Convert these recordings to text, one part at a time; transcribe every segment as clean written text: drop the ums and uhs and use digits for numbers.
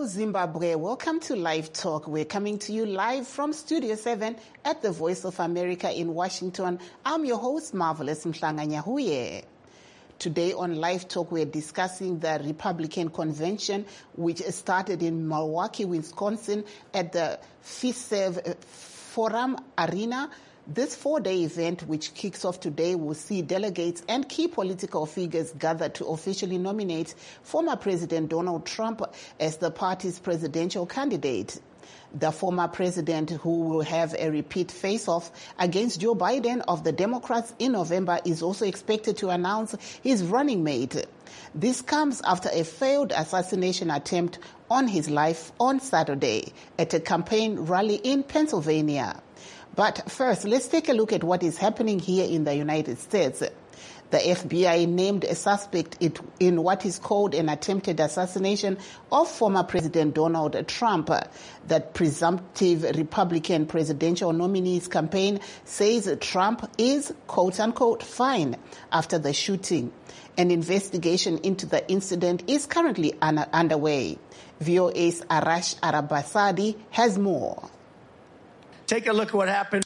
Zimbabwe. Welcome to Live Talk. We're coming to you live from Studio 7 at the Voice of America in Washington. I'm your host, Marvelous Mhlanganyahuye. Today on Live Talk, we're discussing the Republican convention, which started in Milwaukee, Wisconsin, at the FISEV Forum Arena. This four-day event, which kicks off today, will see delegates and key political figures gather to officially nominate former President Donald Trump as the party's presidential candidate. The former president, who will have a repeat face-off against Joe Biden of the Democrats in November, is also expected to announce his running mate. This comes after a failed assassination attempt on his life on Saturday at a campaign rally in Pennsylvania. But first, let's take a look at what is happening here in the United States. The FBI named a suspect in what is called an attempted assassination of former President Donald Trump. That presumptive Republican presidential nominee's campaign says Trump is, quote-unquote, fine after the shooting. An investigation into the incident is currently underway. VOA's Arash Arabasadi has more. Take a look at what happened.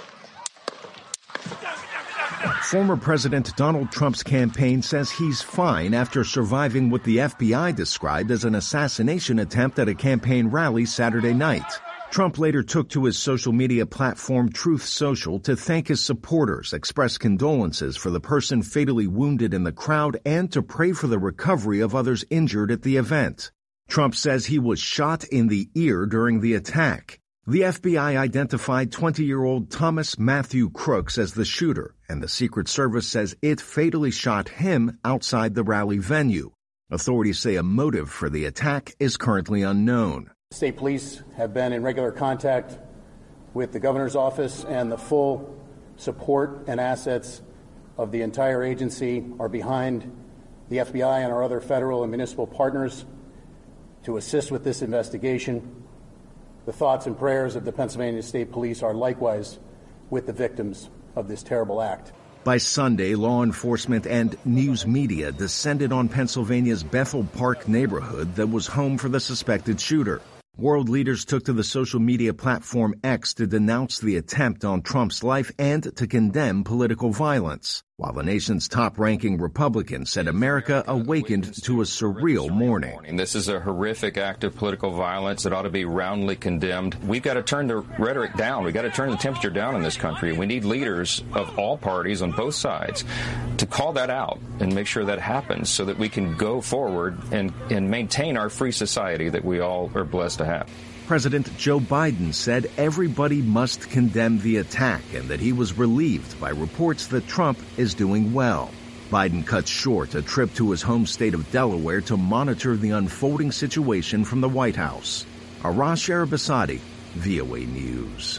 Former President Donald Trump's campaign says he's fine after surviving what the FBI described as an assassination attempt at a campaign rally Saturday night. Trump later took to his social media platform Truth Social to thank his supporters, express condolences for the person fatally wounded in the crowd, and to pray for the recovery of others injured at the event. Trump says he was shot in the ear during the attack. The FBI identified 20-year-old Thomas Matthew Crooks as the shooter, and the Secret Service says it fatally shot him outside the rally venue. Authorities say a motive for the attack is currently unknown. State police have been in regular contact with the governor's office, and the full support and assets of the entire agency are behind the FBI and our other federal and municipal partners to assist with this investigation. The thoughts and prayers of the Pennsylvania State Police are likewise with the victims of this terrible act. By Sunday, law enforcement and news media descended on Pennsylvania's Bethel Park neighborhood that was home for the suspected shooter. World leaders took to the social media platform X to denounce the attempt on Trump's life and to condemn political violence, while the nation's top-ranking Republican said America awakened to a surreal morning. This is a horrific act of political violence that ought to be roundly condemned. We've got to turn the rhetoric down. We've got to turn the temperature down in this country. We need leaders of all parties on both sides to call that out and make sure that happens so that we can go forward and maintain our free society that we all are blessed to have. President Joe Biden said everybody must condemn the attack and that he was relieved by reports that Trump is doing well. Biden cut short a trip to his home state of Delaware to monitor the unfolding situation from the White House. Arash Arabasadi, VOA News.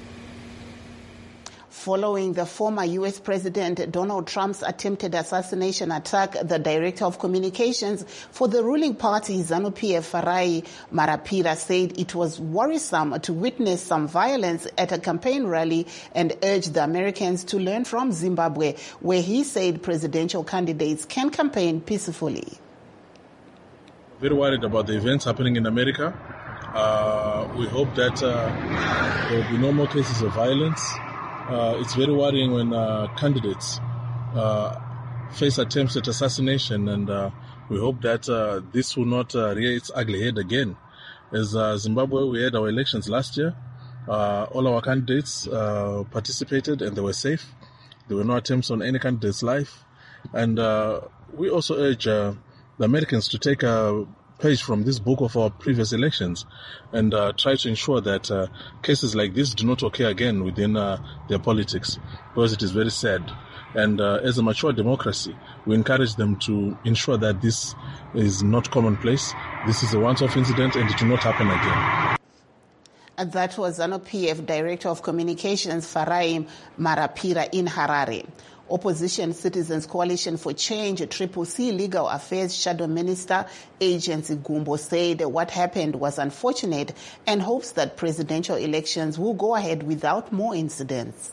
Following the former U.S. President Donald Trump's attempted assassination attack, the Director of Communications for the ruling party, ZANU-PF, Farai Marapira, said it was worrisome to witness some violence at a campaign rally and urged the Americans to learn from Zimbabwe, where he said presidential candidates can campaign peacefully. Very worried about the events happening in America. We hope that there will be no more cases of violence. It's very worrying when candidates face attempts at assassination, and we hope that this will not rear its ugly head again. As Zimbabwe, we had our elections last year. All our candidates participated, and they were safe. There were no attempts on any candidate's life. And we also urge the Americans to take a page from this book of our previous elections and try to ensure that cases like this do not occur again within their politics, because it is very sad. And as a mature democracy, we encourage them to ensure that this is not commonplace. This is a once-off incident and it will not happen again. And that was ZANU-PF Director of Communications Farai Marapira in Harare. Opposition Citizens Coalition for Change, CCC Legal Affairs Shadow Minister Agency Gumbo said what happened was unfortunate and hopes that presidential elections will go ahead without more incidents.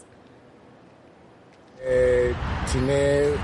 Tine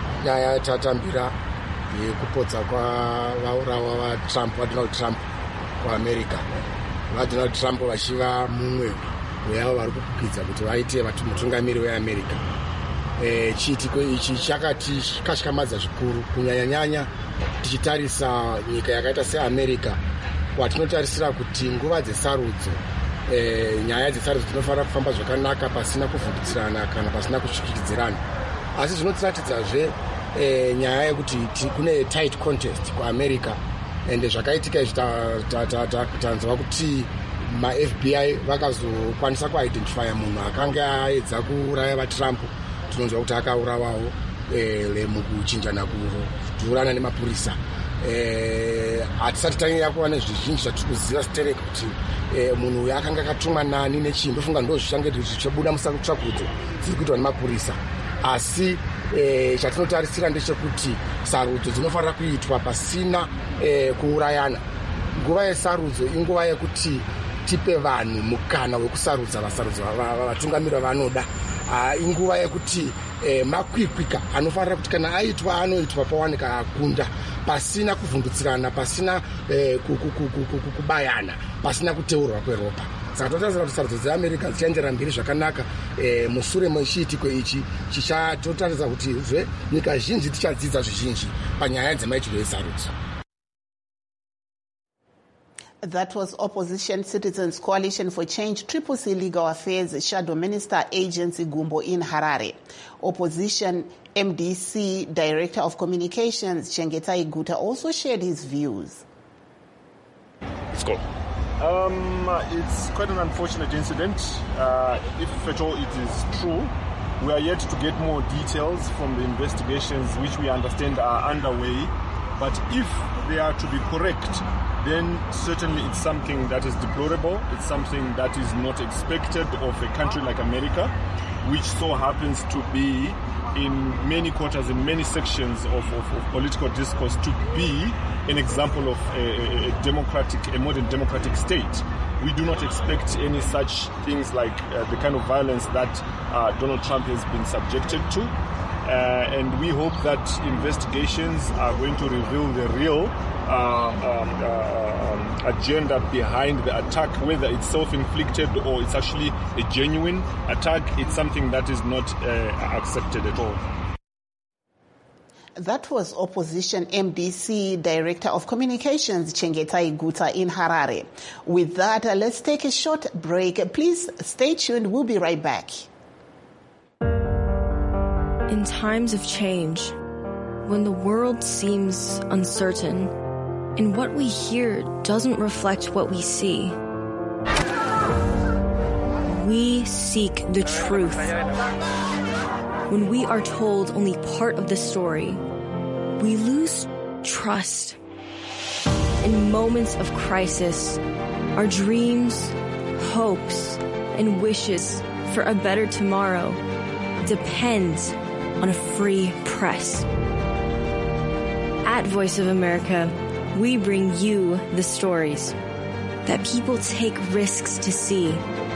nyaya tatambira yekupodza kwavaurawa vaTrump, Donald Trump kuamerica vaDonald Trump vachiva mumwe weavo vari kukwidza kuti vaite mutungamiri weamerica. Chiitiko ichi chakatikamadza zvikuru kunyanya-nyanya tichitarisa nyika yakaita seamerica kwatinotarisira kuti nguva dzesarudzo nyaya dzesarudzo dzinofanira kufamba zvakanaka pasina kuvhundutsirana kana pasina kushikidzirana, asi zvinotiratidzazve nyaya yekuti kune tight contest kuamerica ende zvakaitika izvi tanzwa kuti maFBI vakazokwanisa kuidentifya munhu akanga aedza kuuraya vaTrump. Tinonzwa kuti akaurawawo mukuchinjana kudhurana nemapurisa. Hatisati tanyanya kuva nezvizhinji zvatiri kuziva sitereka kuti munhu uyu akanga akatumwa nani nechii. Ndofunga ndozvichange zvichibuda mutsvakudzo dziri kuitwa nemapurisa, asi chatinotarisira ndechekuti sarudzo dzinofanira kuitwa pasina kuurayana. Nguva yesarudzo inguva yekuti tipe vanhu mukana wekusarudza vatungamiri vavanoda. Inguva yekuti makwikwika anofanira kuti kana aitwa anoitwa pawanika akunda pasina kuvhundutsirana, pasina kubayana, pasina kuteurwa kweropa. Saka totarisira kuti sarudzo dzeamerica dzichaendera mberi zvakanaka. Mushure mechiitiko ichi totaridza kuti nyika zhinji tichadzidza zvizhinji panyaya dzemaitirwo esarudzo. That was Opposition Citizens Coalition for Change CCC Legal Affairs Shadow Minister Agency Gumbo in Harare. Opposition MDC Director of Communications Chengetai Guta also shared his views. Let's go. It's quite an unfortunate incident. If at all it is true, we are yet to get more details from the investigations which we understand are underway. But if they are to be correct, then certainly it's something that is deplorable. It's something that is not expected of a country like America, which so happens to be in many quarters, in many sections of political discourse, to be an example of a modern democratic state. We do not expect any such things like the kind of violence that Donald Trump has been subjected to. And we hope that investigations are going to reveal the real agenda behind the attack, whether it's self-inflicted or it's actually a genuine attack. It's something that is not accepted at all. That was Opposition MDC Director of Communications Chengetai Guta in Harare. With that, let's take a short break. Please stay tuned. We'll be right back. In times of change, when the world seems uncertain and what we hear doesn't reflect what we see, we seek the truth. When we are told only part of the story, we lose trust. In moments of crisis, our dreams, hopes, and wishes for a better tomorrow depends on a free press. At Voice of America, we bring you the stories that people take risks to see.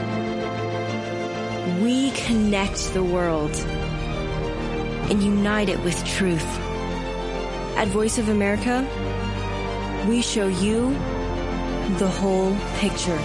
We connect the world and unite it with truth. At Voice of America, we show you the whole picture.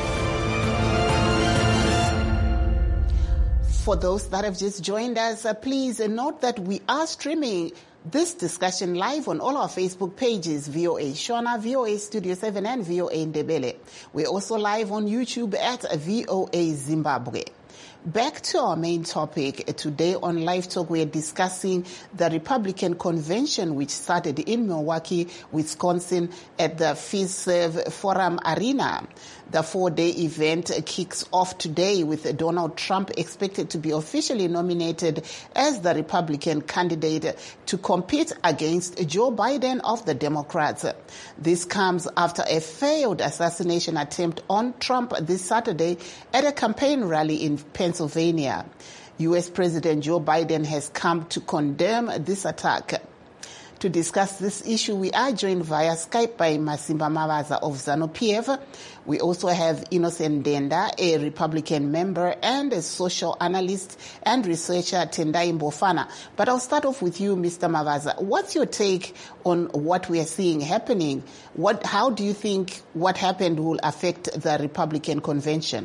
For those that have just joined us, please note that we are streaming this discussion live on all our Facebook pages, VOA Shona, VOA Studio 7, and VOA Ndebele. We're also live on YouTube at VOA Zimbabwe. Back to our main topic. Today on Live Talk, we are discussing the Republican convention which started in Milwaukee, Wisconsin at the FISERV Forum Arena. The 4-day event kicks off today with Donald Trump expected to be officially nominated as the Republican candidate to compete against Joe Biden of the Democrats. This comes after a failed assassination attempt on Trump this Saturday at a campaign rally in Pennsylvania. U.S. President Joe Biden has come to condemn this attack. To discuss this issue, we are joined via Skype by Masimba Mavaza of ZANU-PF. We also have Innocent Denda, a Republican member and a social analyst and researcher, Tendai Mbofana. But I'll start off with you, Mr. Mavaza. What's your take on what we are seeing happening? How do you think what happened will affect the Republican convention?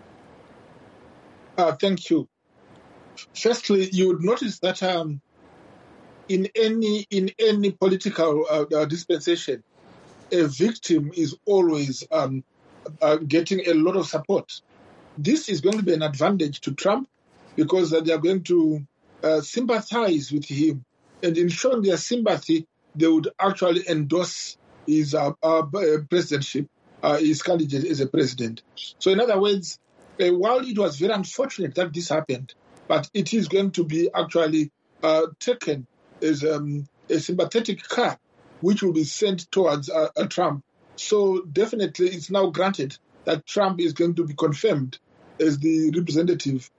Thank you. Firstly, you would notice that in any political dispensation, a victim is always getting a lot of support. This is going to be an advantage to Trump because they are going to sympathize with him, and in showing their sympathy, they would actually endorse his presidentship, his candidate as a president. So, in other words, while it was very unfortunate that this happened, but it is going to be actually taken as a sympathetic card, which will be sent towards Trump. So definitely it's now granted that Trump is going to be confirmed as the representative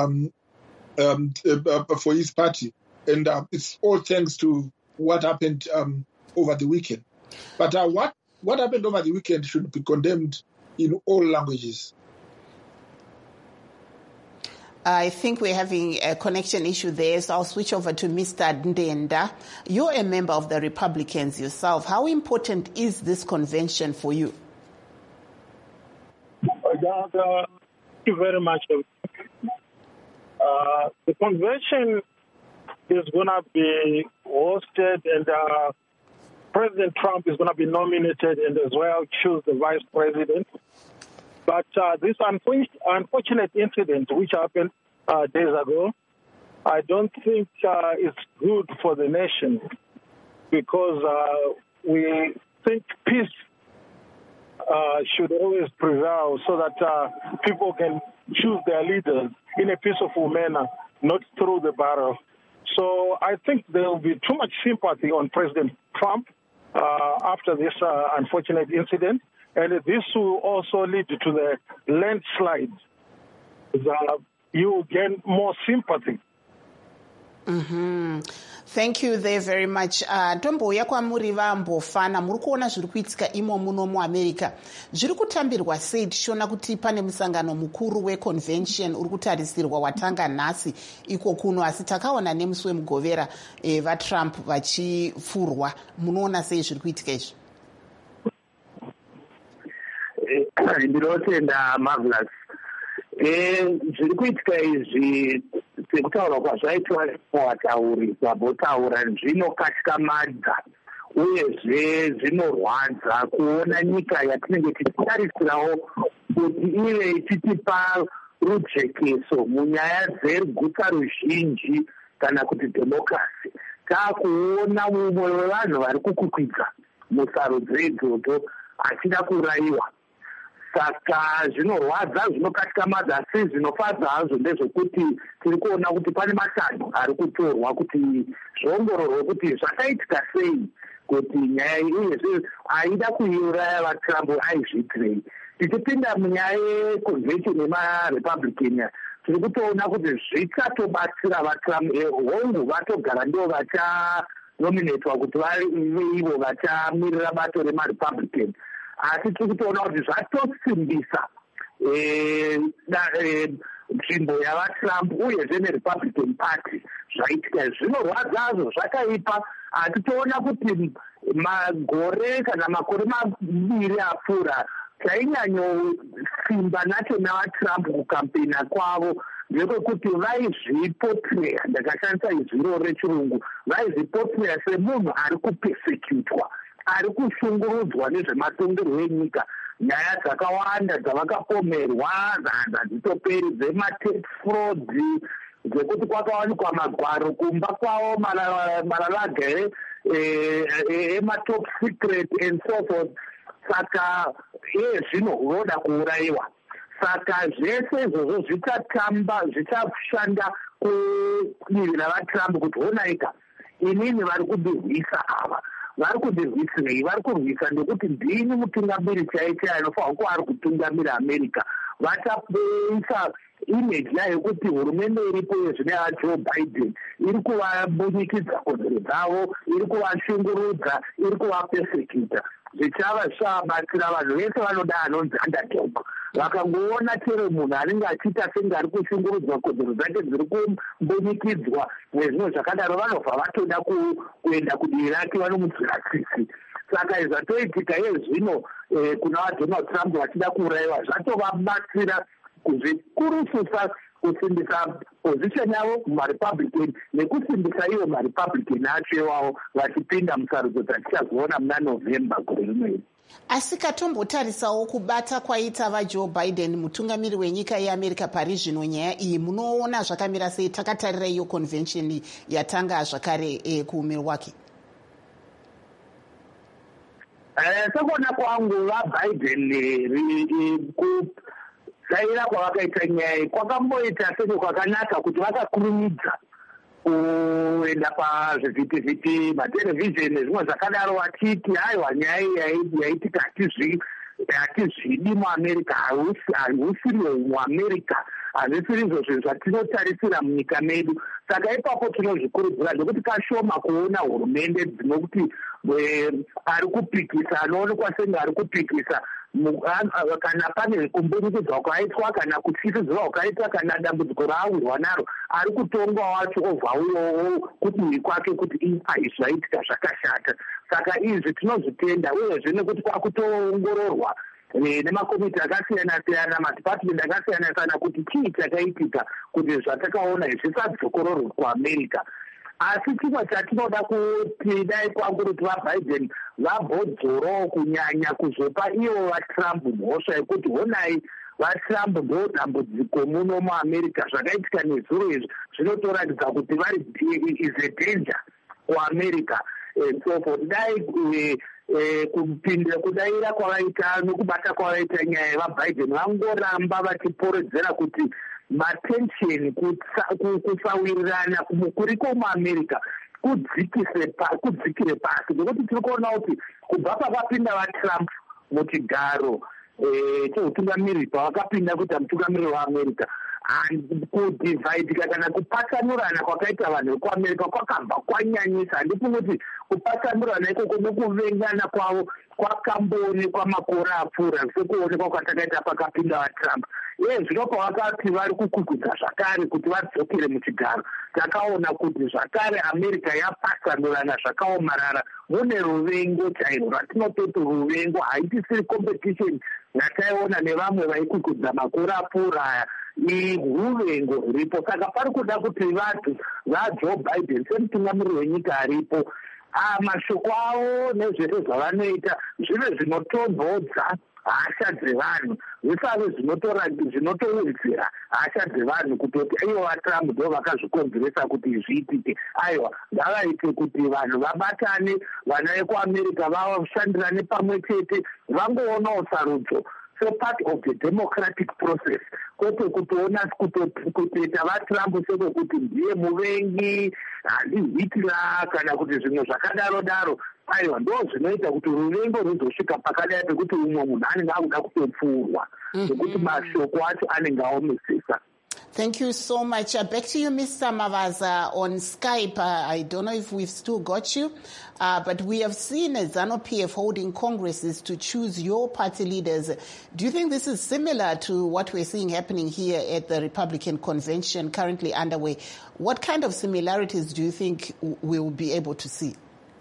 for his party. And it's all thanks to what happened over the weekend. But what happened over the weekend should be condemned in all languages. I think we're having a connection issue there, so I'll switch over to Mr. Ndenda. You're a member of the Republicans yourself. How important is this convention for you? Thank you very much. The convention is going to be hosted, and President Trump is going to be nominated and as well choose the vice president. But this unfortunate incident which happened days ago, I don't think it's good for the nation because we think peace should always prevail so that people can choose their leaders in a peaceful manner, not through the barrel. So I think there will be too much sympathy on President Trump after this unfortunate incident. And this will also lead to the landslide. You gain more sympathy. Mm-hmm. Thank you there very much. Tombouya kwamuri vaMbofana, muri kuona zviri kuitika imo muno muAmerica. Zviri kutambirwa sei tichiona kuti pane musangano mukuru weconvention uri kutarisirwa watanga nhasi iko kuno, asi takaona nemusi wemugovera vaTrump vachifurwa. Munoona sei zviri kuitika izvi? Ndinotenda Marvelous. Zviri kuitika izvi sekutaura kwazvaitwa vatauri vambotaura zvinokatyamadza uyezve zvinorwadza kuona nyika yatinenge tichitarisirawo kuti ive ichitipa rujekeso munyaya dzerugutsa ruzhinji kana kuti demokirasi. Taakuona mumwe wevanhu vari kukukwidza musarudzo idzodzo achida kurayiwa. Saka zvinorwadza, zvinokatyamadza, asi zvinofadza hazvo ndezvekuti tiri kuona kuti pane matanho ari kutorwa kuti zviongororwe kuti zvakaitika sei kuti nyaya iyi uyezve aida kuiuraya vaTrump aizviitirei. Tichipinda munyaya yeconvention yemaRepublican tiri kutoona kuti zvichatobatsira vaTrump hongu vatogara ndo vachanominatwa kuti vari ivo vachamirira bato remaRepublican. Asi tiri kutoona kuti zvatosimbisa nzvimbo yavaTrump uyezve neRepublican Party zvaitika. Zvinorwadzazvo, zvakaipa. Titoona kuti magore kana makore maviri apfuura chainyanyosimba nacho navaTrump kukampena kwavo ndekuti vaizvipotireya, ndakashandisa izviro rechirungu, vaizvipotireya semunhu ari kupesekutwa, ari kushungurudzwa nezvematongerwo enyika. Nyaya dzakawanda dzavakapomerwa hadzitoperi, dzematax fraud, dzekuti kwakawanikwa magwaro kumba kwavo, maralaga ematop secret and so forth. Saka zvino voda kuurayiwa. Saka zvese izvozvo zvichashanda kudivi ravaTrump kuti honaika inini vari kudirwisa ava. Vari kudirwisirei? Vari kurwisa ndekuti ndini mutungamiri chaiye anofanirwa kuva ari kutungamira America. Vachaisa image yayo kuti hurumende iripo yezvine vaJoe Biden iri kuvabunyikidza kodzero dzavo, iri kuvashungurudza, iri kuvapesekita. Zvichava zvichavabatsira vanhu vese vanoda anonzi underdog. Vakangoona chero munhu anenge achiita senge ari kushungurudzwa kodzero dzake dziri kumbunyikidzwa nezvinhu zvakadaro, vanobva vatoda kuenda kudivi rake, vanomudzira tsitsi. Saka zvatoitika zvino kuna vaDonald Trump vachida kuurayiwa zvatovabatsira kuzvikurususa kusimbisa position yavo mumarepublican nekusimbisa ivo marepublican acho iwavo vachipinda musarudzo dzatichazoona muna November gore rinori. Asi katombotarisawo kubata kwaita vaJoe Biden mutungamiri wenyika yeAmerica pari zvino nyaya iyi munoona zvakamira sei? Takatarira iyo convention yatanga zvakare kuumiro wake. Sekuona kwangu vaBiden kuzaira kwavakaita nyaya kwakamboita senge kwakanaka kuti vakakurumidza kuenda pazvivhitivhiti, matelevhizheni nezvimwe zvakadaro, vachiti haiwa nyaya yaitika hatizvidi muAmerica, hausiriwo muAmerica, hazvisiri izvo zvinhu zvatinotarisira munyika medu. Saka ipapo tinozvikurudzira zvekuti kashoma kuona hurumende dzinokuti ari kupikisa, anoonekwa senge ari kupikisa kana pane kumbunikidzwa kwaitwa kana kutyisidzwa kwakaitwa kana dambudziko raawirwa naro, ari kutonga wacho obva kudivi kwake kuti izvi zvaitika zvakashata. Saka izvi tinozvitenda, uyezve nekuti kwakutoongororwa nemakomiti akasiyana-siyana, madhipatimenti akasiyana-siyana kuti chii chakaitika kuti zvatakaona zvisadzokororwe kuAmerica. Asi chimwe chatinoda kuti dai kwangu kuti vaBiden vabhodzorawo kunyanya kuzopa ivo vaTrump mhosva yekuti honai vaTrump ndo dambudziko muno muAmerica. Zvakaitika nezuro izvi zvinotoratidza kuti vari is a danger kuAmerica. So for dai kupindira kudaira kwavaita nokubata kwavaita nyaya yevaBiden vangoramba vachiporodzera kuti matensheni kusawirirana kuriko muAmerica kudzikire pasi, nekuti tiri kuona kuti kubva pakapinda vaTrump muchigaro cheutungamiriri, pavakapinda kuita mutungamiriri weAmerica, kudhivhaidika kana kupatsanurana kwakaita vanhu vekuAmerica kwakabva kwanyanyisa. Handifungi kuti kupatsanurana ikoko nekuvengana kwavo kwakamboonekwa makore apfuura sekuonekwa kwatakaita pakapinda vaTrump. Zvino pavakati vari kukugudza zvakare kuti vadzokere muchigaro, takaona kuti zvakare America yapatsanurana zvakaomarara. Mune ruvengo chairwo rwatinototi ruvengo, haitisiri competition yataiona nevamwe vaikukudza makore apfuura aya. Ruvengo ruripo. Saka pari kuda kuti vantu vaJoe Biden semutungamiriri wenyika aripo, mashoko avo nezvese zvavanoita zvive zvinotonhodza hasha dzevanhu, zvisave zvinotowedzera hasha dzevanhu, kutoti ivo vaTrump ndo vakazvikonzeresa kuti zviitike. Aiwa, ngavaite kuti vanhu vabatane, vana vekuAmerica vashandirane pamwe chete, vangoonawo sarudzo part of the democratic process, kwete kutoona kutoita vaTrump sekuti ndiye muvengi, handihitira kana kuti zvimwe zvakadaro-daro. Aiwa, ndo zvinoita kuti ruvengo ruzosvika pakadai pekuti umwe munhu anenge akuda kutopfuurwa nekuti mashoko acho anenge aomesesa. Thank you so much. Back to you, Mr. Mavaza, on Skype. I don't know if we've still got you, but we have seen ZANU-PF holding congresses to choose your party leaders. Do you think this is similar to what we're seeing happening here at the Republican convention currently underway? What kind of similarities do you think we will be able to see?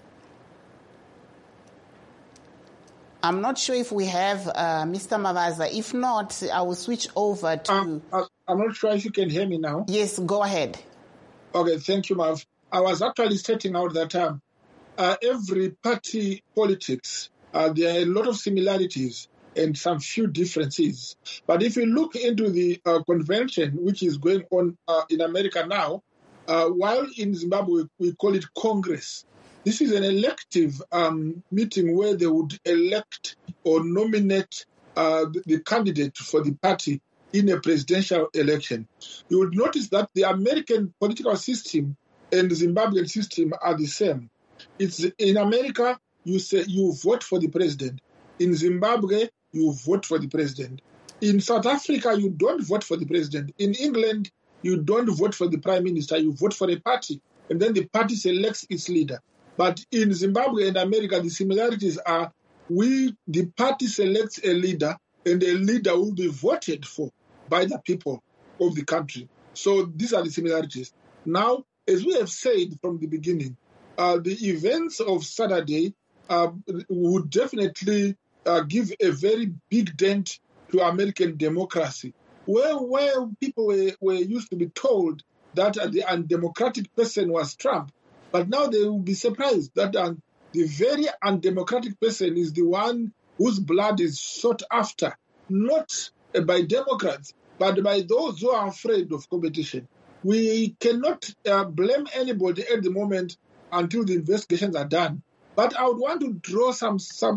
I'm not sure if we have Mr. Mavaza. If not, I will switch over to... I'm not sure if you can hear me now. Yes, go ahead. Okay, thank you, Mav. I was actually stating out that every party politics, there are a lot of similarities and some few differences. But if you look into the convention, which is going on in America now, while in Zimbabwe we call it Congress, this is an elective meeting where they would elect or nominate the candidate for the party in a presidential election. You would notice that the American political system and the Zimbabwean system are the same. It's in America, you say you vote for the president. In Zimbabwe, you vote for the president. In South Africa, you don't vote for the president. In England, you don't vote for the prime minister. You vote for a party, and then the party selects its leader. But in Zimbabwe and America, the similarities are the party selects a leader, and a leader will be voted for by the people of the country. So these are the similarities. Now, as we have said from the beginning, the events of Saturday would definitely give a very big dent to American democracy, where people were used to be told that the undemocratic person was Trump, but now they will be surprised that the very undemocratic person is the one whose blood is sought after, not by Democrats, but by those who are afraid of competition. We cannot blame anybody at the moment until the investigations are done. But I would want to draw some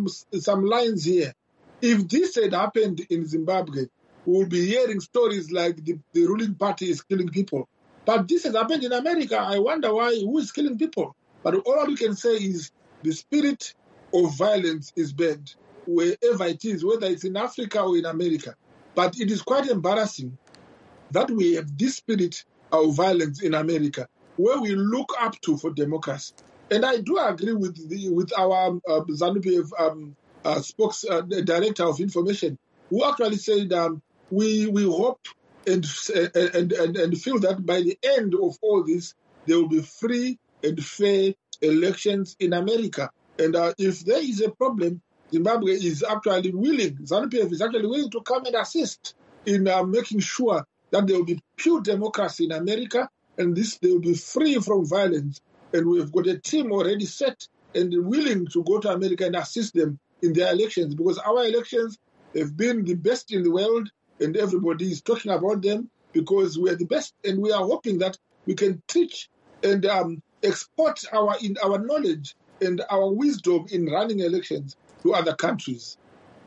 lines here. If this had happened in Zimbabwe, we will be hearing stories like the ruling party is killing people. But this has happened in America. I wonder who is killing people. But all we can say is the spirit of violence is bad, wherever it is, whether it's in Africa or in America. But it is quite embarrassing that we have this spirit of violence in America, where we look up to for democracy. And I do agree with our ZANU-PF director of information, who actually said we hope and feel that by the end of all this, there will be free and fair elections in America. And if there is a problem, Zimbabwe is actually willing, ZANU-PF is actually willing to come and assist in making sure that there will be pure democracy in America, and they will be free from violence. And we've got a team already set and willing to go to America and assist them in their elections, because our elections have been the best in the world, and everybody is talking about them because we are the best, and we are hoping that we can teach and export our knowledge and our wisdom in running elections to other countries.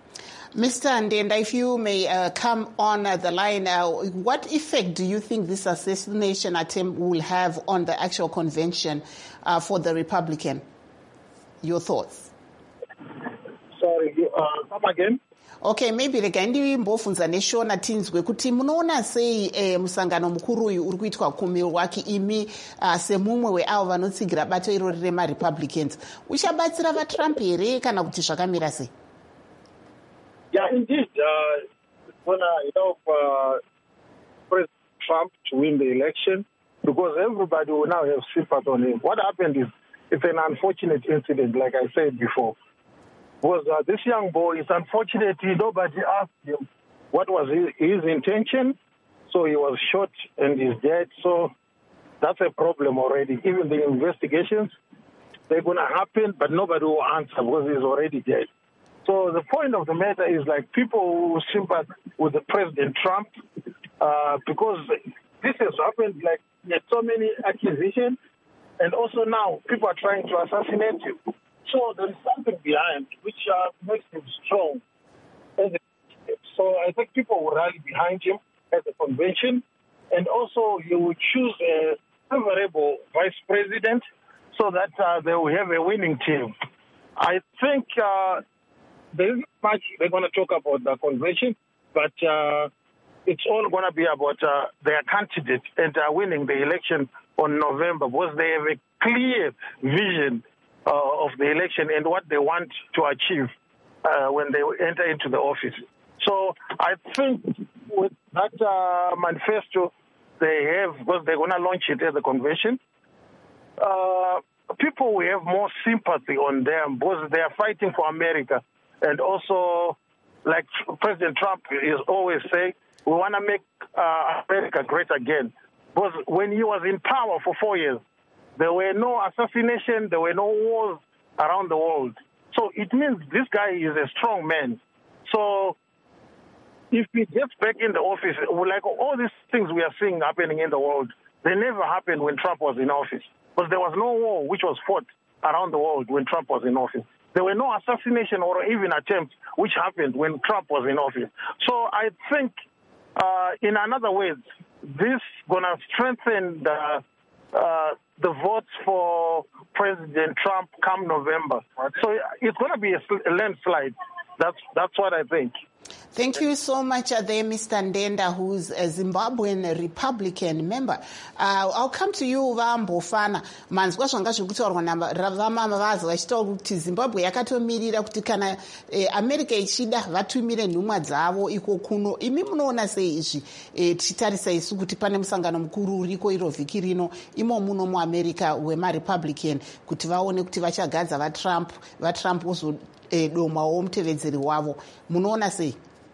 Mr. Ndenda, if you may come on the line, what effect do you think this assassination attempt will have on the actual convention for the Republican? Your thoughts? Sorry, come again? Okay, maybe rega ndimbofunza neshona tinzwe kuti munoona sei musangano mukuru uyu uri kuitwa kuMilwaukee imi semumwe weavo vanotsigira bato irori remaRepublicans uchabatsira vaTrump here kana kuti zvakamira sei? Yeah, indeed. It's going to help President Trump to win the election because everybody will now have sympathy on him. What happened is it's an unfortunate incident, like I said before. Because this young boy is unfortunate. Nobody asked him what was his intention. So he was shot and he's dead. So that's a problem already. Even the investigations, they're going to happen, but nobody will answer because he's already dead. So the point of the matter is like people who sympathize with the President Trump because this has happened, like there's so many accusations, and also now people are trying to assassinate him. So there is something behind which makes him strong. So I think people will rally behind him at the convention, and also he will choose a favorable vice president so that they will have a winning team. I think there isn't much they're going to talk about the convention, but it's all going to be about their candidate and winning the election on November because they have a clear vision of the election and what they want to achieve when they enter into the office. So I think with that manifesto they have, because they're going to launch it at the convention, people will have more sympathy on them because they are fighting for America. And also, like President Trump is always saying, we want to make America great again. Because when he was in power for 4 years, there were no assassination, there were no wars around the world. So it means this guy is a strong man. So if he gets back in the office, like all these things we are seeing happening in the world, they never happened when Trump was in office. Because there was no war which was fought around the world when Trump was in office. There were no assassination or even attempts which happened when Trump was in office. So I think, in another words, this going to strengthen the votes for President Trump come November. So it's going to be a landslide. That's what I think. Thank you so much there, Mr. Ndenda, who's a Zimbabwean Republican member. I'll come to you, Vambofana. Manzwa zvanga zvekutaurwa navamavazi vachitaura kuti Zimbabwe yakatomirira kuti kana America ichida vatumire nhumwa dzavo iko kuno. Imi munoona sei izvi tichitarisa isu kuti pane musangano mukuru uriko iro vhiki rino imo muno muAmerica wemaRepublican kuti vaone kuti vachagadza vaTrump ozodomwawo mutevedzeri wavo. Munoona sei?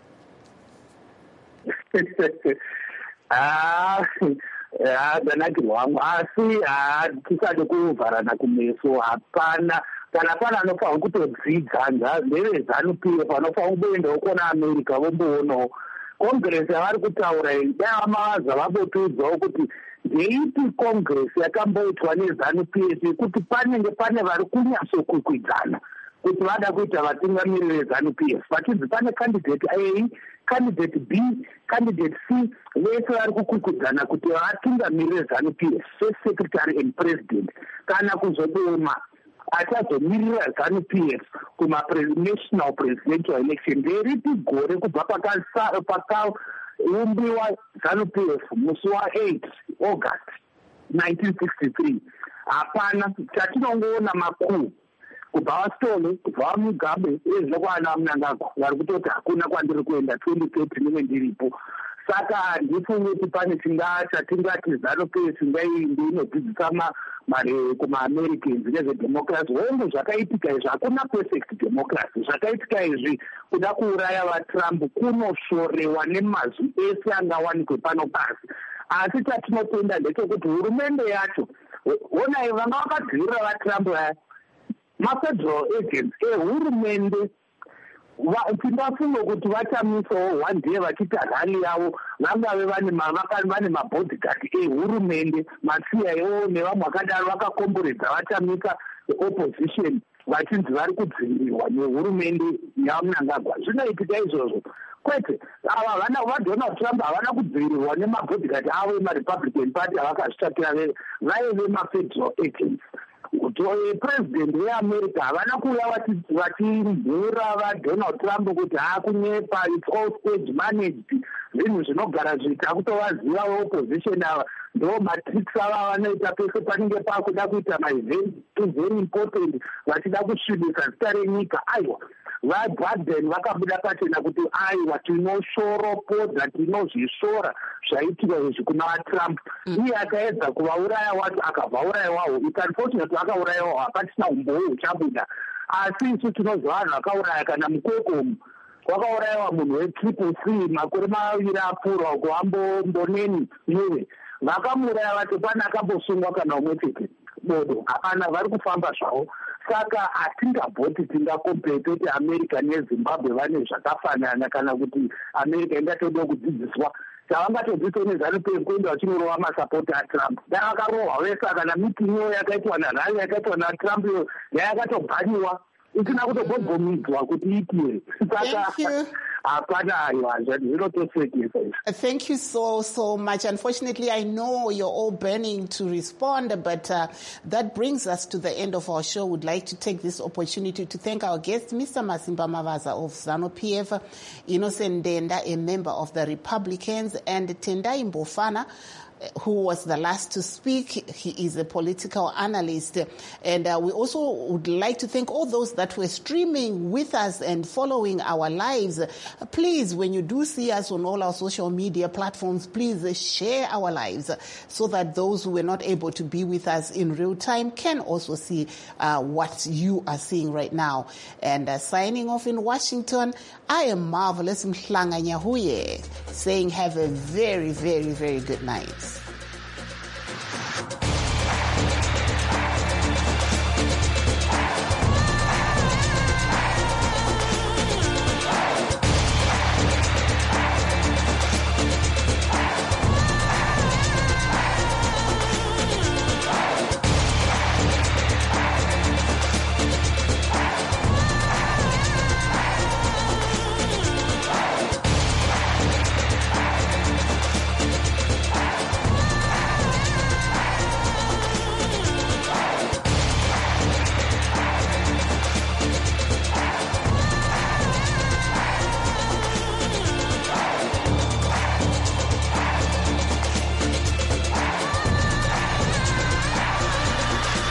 Danakirwa wangu asi tisati kuvharana kumeso hapana kana pana anofanira kutodzidza ndevezanu-pf anofanira kumboendawo kona America vomboonawo kongresi yavari kutaura iyi dai vamavaza vambotudzawo kuti ndeipi kongresi yakamboitwa nezanu-pf kuti panenge pane vari kunyatsokwikwidzana kuti vada kuita vatungamiriri vezanu-pf vachinzi pane candidate A, candidate B, candidate C vese vari kukwikwidzana kuti vatungamiriri vezanu-pf, first secretary and president, kana kuzodoma achazomirira ZANU-PF kuma-national presidential election nderipi gore kubva pakaumbiwa ZANU-PF musi wa8 August 1963 hapana chatinongoona makuru kubva vaStolo kubva vaMugabe ezvekwana Mnangagwa vari kutoti hakuna kwandiri kuenda 2030 nime ndiripo. Saka handifungi kuti pane chatingati ZANU-PF ndinodzidzisa kuma-Americans nezvedemocracy. Hongu zvakaitika izvi hakuna perfect democracy. Zvakaitika izvi kuda kuuraya vaTrump kunoshorewa nemazwi ese angawanikwe pano pasi. Asi chatinotenda ndechekuti hurumende yacho onai vanga vakadzivira vaTrump vaya mafederal agents ehurumende tingafunga kuti vachamisawo one day vachita rally yavo vangave vane mabodyguard ehurumende maCIO nevamwe vakadaro vakakomboredza vachamisa opposition vachinzi vari kudzivirirwa nehurumende yaMnangagwa. Zvinoitika izvozvo kwete ava vaDonald Trump havana kudzivirirwa nemabodyguard avo emaRepublican Party avakazvitakira vaive mafederal agents. President weAmerica havana kuuya vachimhura vaDonald Trump kuti haakunyepa, it's all stage managed, zvinhu zvinogara zviita kutovaziva opposition ava ndo matrix ava vanoita pese panenge pakuda kuita maevent very important vachida kusvibisa zita renyika. Aiwa vaBiden vakabuda pachena kuti aiwa tinoshoropoza tinozvisvora zvaitika izvi kuna vaTrump. Iye akaedza kuvauraya wacho akabva urayiwawo. It's unfortunate akaurayiwawo hapachina umboo huchabuda asi isu tinozva vanhu vakauraya kana mukokomu kwakaurayiwa munhu weCCC makore maviri apfuura uko amboneni iwe vakamuraya vacho pane akambosungwa kana umwe chete dodo hapana vari kufamba zvavo. Saka hatingabhoti tingakompete kuti America neZimbabwe vane zvakafanana kana kuti America ingatoda kudzidziswa. Chavangatodzidziswa neZANU-PF kuenda vachinorowa masapoti aTrump. Dai vakarohwa vese kana mitinyo yakaitwa narali yakaitwa naTrump iyo yakatobhaniwa isina kutogogomidzwa kuti iitire. Saka thank you so much. Unfortunately, I know you're all burning to respond, but that brings us to the end of our show. We'd like to take this opportunity to thank our guest, Mr. Masimba Mavaza of ZANU-PF, Innocent Ndenda, a member of the Republicans, and Tendai Mbofana, who was the last to speak. He is a political analyst. And we also would like to thank all those that were streaming with us and following our lives. Please, when you do see us on all our social media platforms, please share our lives so that those who were not able to be with us in real time can also see what you are seeing right now. And signing off in Washington, I am Marvelous Mhlanga Nyahuye, saying have a very, very, very good night.